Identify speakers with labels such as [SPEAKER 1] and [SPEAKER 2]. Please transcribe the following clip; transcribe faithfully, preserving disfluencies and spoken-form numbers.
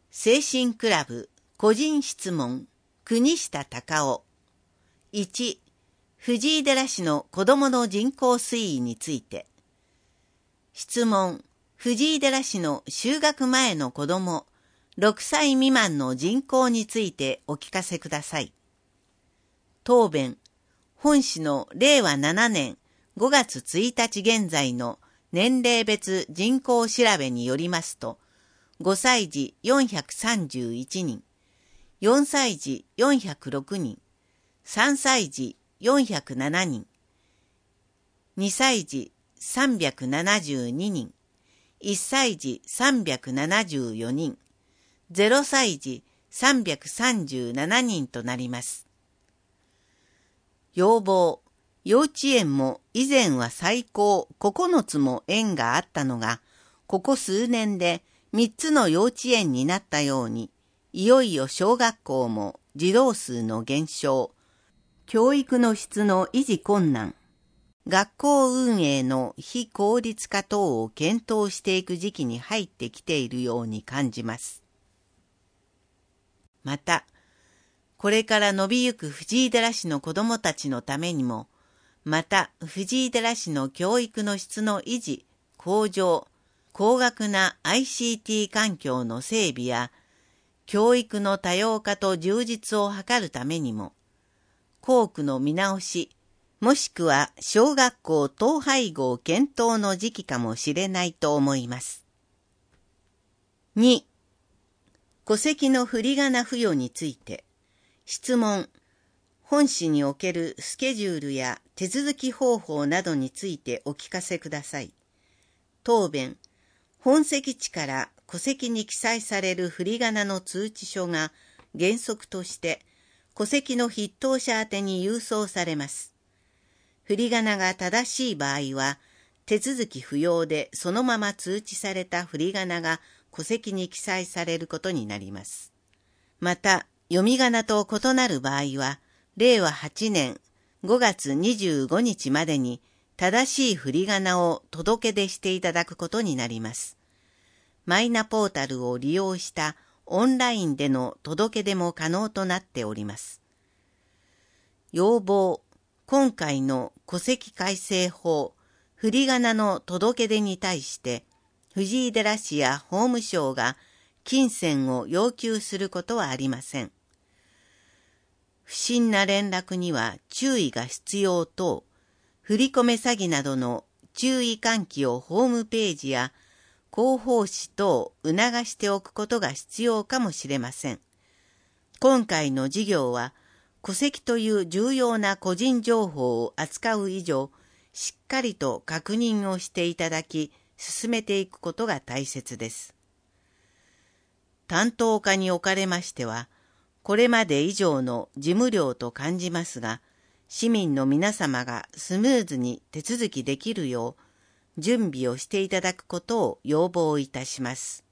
[SPEAKER 1] 精神クラブ個人質問国下隆夫。いち、藤井寺市の子どもの人口推移について。質問、藤井寺市の就学前の子どもろくさい未満の人口についてお聞かせください。答弁、本市のれいわななねんごがつついたち現在の年齢別人口調べによりますと、ごさいじよんひゃくさんじゅういちにん、よんさいじよんひゃくろくにん、さんさいじよんひゃくななにん、にさいじさんびゃくななじゅうににん、いっさいじさんびゃくななじゅうよにん、ぜろさいじさんびゃくさんじゅうななにんとなります。要望、幼稚園も以前は最高ここのつも園があったのが、ここ数年でみっつの幼稚園になったように、いよいよ小学校も児童数の減少、教育の質の維持困難、学校運営の非効率化等を検討していく時期に入ってきているように感じます。また、これから伸びゆく藤井寺市の子どもたちのためにも、また藤井寺市の教育の質の維持、向上、高額な アイシーティー 環境の整備や、教育の多様化と充実を図るためにも、校区の見直し、もしくは小学校統廃合検討の時期かもしれないと思います。に、戸籍の振り仮名付与について、質問、本市におけるスケジュールや手続き方法などについてお聞かせください。答弁、本籍地から戸籍に記載される振り仮名の通知書が原則として戸籍の筆頭者宛に郵送されます。振り仮名が正しい場合は、手続き不要でそのまま通知された振り仮名が戸籍に記載されることになります。また、読み仮名と異なる場合は、れいわはちねんごがつにじゅうごにちまでに正しい振り仮名を届け出していただくことになります。マイナポータルを利用したオンラインでの届け出も可能となっております。要望、今回の戸籍改正法、振り仮名の届け出に対して、藤井寺市や法務省が金銭を要求することはありません。不審な連絡には注意が必要等、振り込め詐欺などの注意喚起をホームページや広報誌等促しておくことが必要かもしれません。今回の事業は、戸籍という重要な個人情報を扱う以上、しっかりと確認をしていただき、進めていくことが大切です。担当課におかれましては、これまで以上の事務量と感じますが、市民の皆様がスムーズに手続きできるよう、準備をしていただくことを要望いたします。